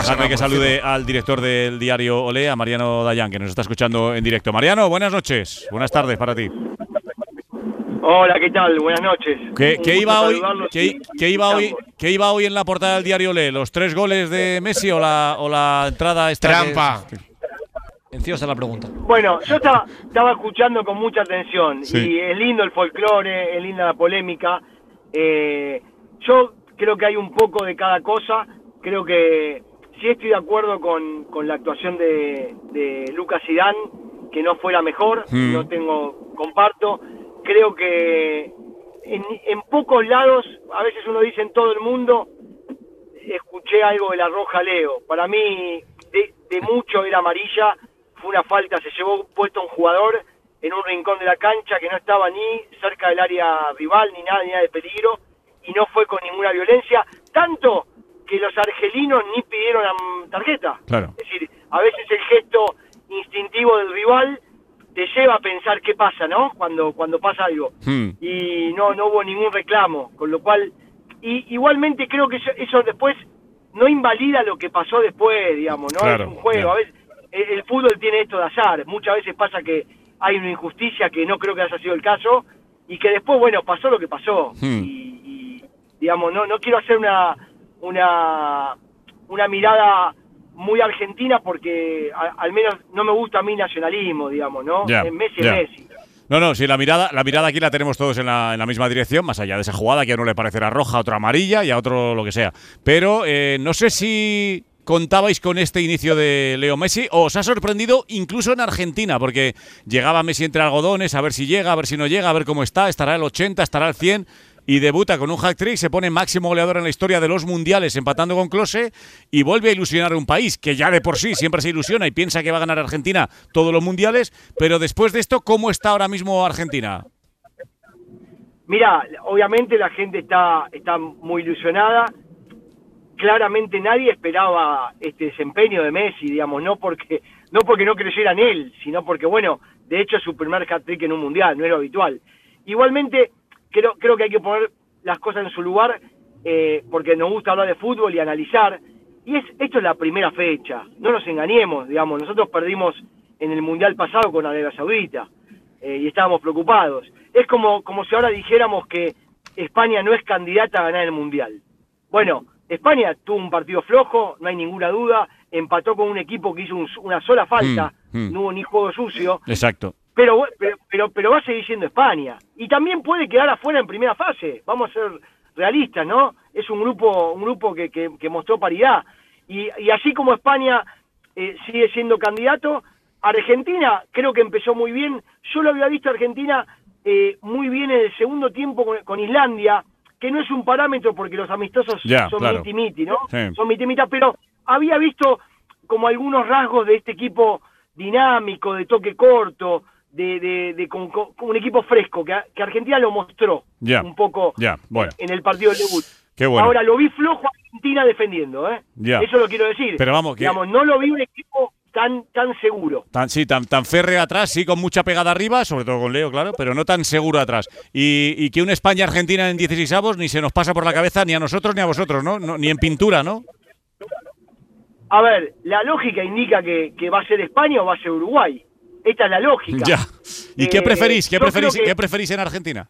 Dejadme que salude al director del diario Olé, a Mariano Dayan, que nos está escuchando en directo. Mariano, buenas noches. Buenas tardes para ti. Hola, ¿qué tal? Buenas noches. ¿Qué iba hoy en la portada del diario Olé? ¿Los 3 goles de Messi o la entrada esta? Trampa. Enciosa la pregunta. Bueno, yo estaba escuchando con mucha atención, sí. Y es lindo el folclore, es linda la polémica. Yo creo que hay un poco de cada cosa. Creo que sí estoy de acuerdo con la actuación de Lucas Zidane, que no fue la mejor, comparto. Creo que en pocos lados, a veces uno dice en todo el mundo, escuché algo de la roja Leo. Para mí, de mucho era amarilla, fue una falta, se llevó puesto a un jugador en un rincón de la cancha que no estaba ni cerca del área rival, ni nada de peligro, y no fue con ninguna violencia, tanto que los argelinos ni pidieron tarjeta. Claro. Es decir, a veces el gesto instintivo del rival te lleva a pensar qué pasa, ¿no? Cuando pasa algo. Y no hubo ningún reclamo, con lo cual, igualmente creo que eso después no invalida lo que pasó después, digamos, ¿no? Claro, es un juego, a veces el fútbol tiene esto de azar, muchas veces pasa que hay una injusticia que no creo que haya sido el caso, y que después, bueno, pasó lo que pasó, y digamos, no quiero hacer una mirada muy argentina porque al menos no me gusta a mí nacionalismo, digamos, ¿no? Messi es Messi. No, sí, la mirada aquí la tenemos todos en la misma dirección, más allá de esa jugada que a uno le parecerá roja, a otro amarilla y a otro lo que sea. Pero no sé si contabais con este inicio de Leo Messi o os ha sorprendido incluso en Argentina, porque llegaba Messi entre algodones, a ver si llega, a ver si no llega, a ver cómo está, estará el 80, estará el 100... y debuta con un hat-trick, se pone máximo goleador en la historia de los mundiales empatando con Klose y vuelve a ilusionar a un país que ya de por sí siempre se ilusiona y piensa que va a ganar Argentina todos los mundiales, pero después de esto, ¿cómo está ahora mismo Argentina? Mira, obviamente la gente está muy ilusionada, claramente nadie esperaba este desempeño de Messi, digamos, no porque no creyera en él, sino porque, bueno, de hecho es su primer hat-trick en un mundial, no era habitual. Igualmente, creo que hay que poner las cosas en su lugar, porque nos gusta hablar de fútbol y analizar, y esto es la primera fecha, no nos engañemos, digamos, nosotros perdimos en el Mundial pasado con Arabia Saudita, y estábamos preocupados. Es como si ahora dijéramos que España no es candidata a ganar el Mundial. Bueno, España tuvo un partido flojo, no hay ninguna duda, empató con un equipo que hizo una sola falta, no hubo ni juego sucio. Exacto. Pero va a seguir siendo España. Y también puede quedar afuera en primera fase. Vamos a ser realistas, ¿no? Es un grupo que mostró paridad. Y así como España sigue siendo candidato, Argentina creo que empezó muy bien. Yo lo había visto a Argentina muy bien en el segundo tiempo con Islandia, que no es un parámetro porque los amistosos son claro. Miti-miti, ¿no? Sí. Son miti-mita, pero había visto como algunos rasgos de este equipo dinámico, de toque corto, con un equipo fresco, que Argentina lo mostró un poco bueno. en el partido del debut. Qué bueno. Ahora, lo vi flojo a Argentina defendiendo, eso lo quiero decir. Pero vamos, digamos, no lo vi un equipo tan seguro. Tan férreo atrás, sí, con mucha pegada arriba, sobre todo con Leo, claro, pero no tan seguro atrás. Y que una España-Argentina en 16avos ni se nos pasa por la cabeza ni a nosotros ni a vosotros, ¿no? Ni en pintura, ¿no? A ver, la lógica indica que va a ser España o va a ser Uruguay. Esta es la lógica. Ya. ¿Y qué preferís? ¿Qué preferís en Argentina?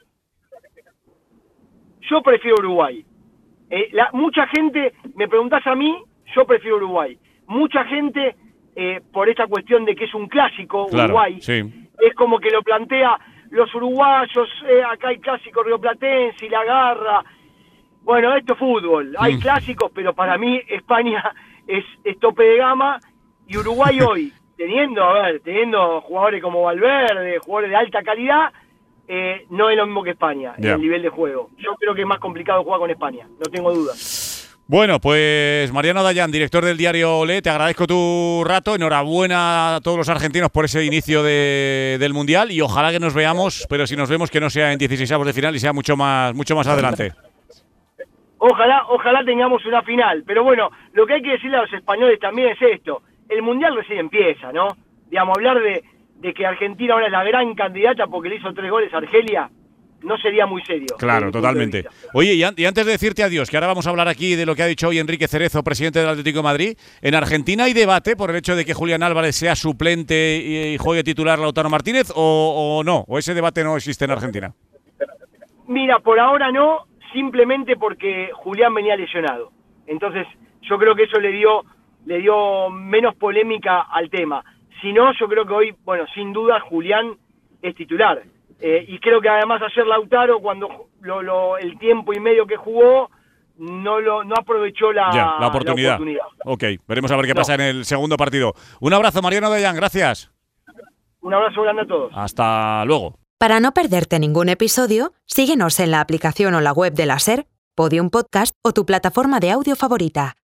Yo prefiero Uruguay. Mucha gente, me preguntás a mí, yo prefiero Uruguay. Mucha gente, por esta cuestión de que es un clásico, claro, Uruguay, sí. Es como que lo plantea los uruguayos, acá hay clásico rioplatense y la garra. Bueno, esto es fútbol, hay clásicos, pero para mí España es tope de gama y Uruguay hoy, teniendo jugadores como Valverde, jugadores de alta calidad, no es lo mismo que España en el nivel de juego. Yo creo que es más complicado jugar con España, no tengo dudas. Bueno, pues Mariano Dayan, director del diario Olé, te agradezco tu rato, enhorabuena a todos los argentinos por ese inicio del Mundial y ojalá que nos veamos, pero si nos vemos que no sea en 16avos de final y sea mucho más adelante. Ojalá tengamos una final, pero bueno, lo que hay que decirle a los españoles también es esto, el Mundial recién empieza, ¿no? Digamos, hablar de que Argentina ahora es la gran candidata porque le hizo 3 goles a Argelia, no sería muy serio. Claro, totalmente. Oye, y antes de decirte adiós, que ahora vamos a hablar aquí de lo que ha dicho hoy Enrique Cerezo, presidente del Atlético de Madrid, ¿en Argentina hay debate por el hecho de que Julián Álvarez sea suplente y juegue titular Lautaro Martínez o no? ¿O ese debate no existe en Argentina? Mira, por ahora no, simplemente porque Julián venía lesionado. Entonces, yo creo que eso le dio menos polémica al tema. Si no, yo creo que hoy, bueno, sin duda Julián es titular. Y creo que además ayer Lautaro, cuando el tiempo y medio que jugó, no aprovechó la oportunidad. Ok, veremos a ver qué pasa en el segundo partido. Un abrazo, Mariano Dayán, gracias. Un abrazo grande a todos. Hasta luego. Para no perderte ningún episodio, síguenos en la aplicación o la web de la SER, Podium Podcast o tu plataforma de audio favorita.